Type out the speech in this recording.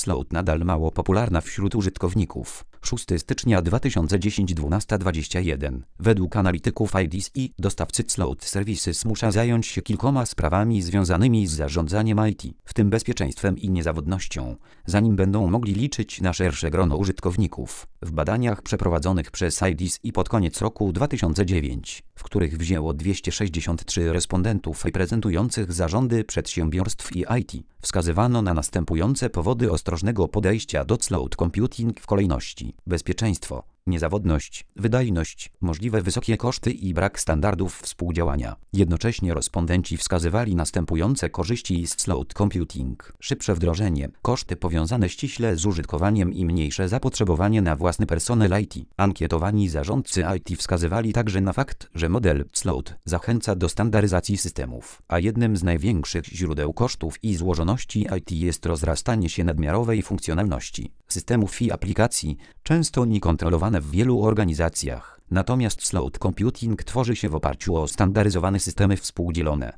Cloud nadal mało popularna wśród użytkowników. 6 stycznia 2010 12:21. Według analityków IDC i dostawcy Cloud Services muszą zająć się kilkoma sprawami związanymi z zarządzaniem IT, w tym bezpieczeństwem i niezawodnością, zanim będą mogli liczyć na szersze grono użytkowników. W badaniach przeprowadzonych przez IDC i pod koniec roku 2009, w których wzięło 263 respondentów reprezentujących zarządy przedsiębiorstw i IT, wskazywano na następujące powody ostrożnego podejścia do cloud computing w kolejności: bezpieczeństwo, niezawodność, wydajność, możliwe wysokie koszty i brak standardów współdziałania. Jednocześnie respondenci wskazywali następujące korzyści z cloud computing: szybsze wdrożenie, koszty powiązane ściśle z użytkowaniem i mniejsze zapotrzebowanie na własny personel IT. Ankietowani zarządcy IT wskazywali także na fakt, że model cloud zachęca do standaryzacji systemów, a jednym z największych źródeł kosztów i złożoności IT jest rozrastanie się nadmiarowej funkcjonalności systemów i aplikacji, często niekontrolowane w wielu organizacjach. Natomiast cloud computing tworzy się w oparciu o standaryzowane systemy współdzielone,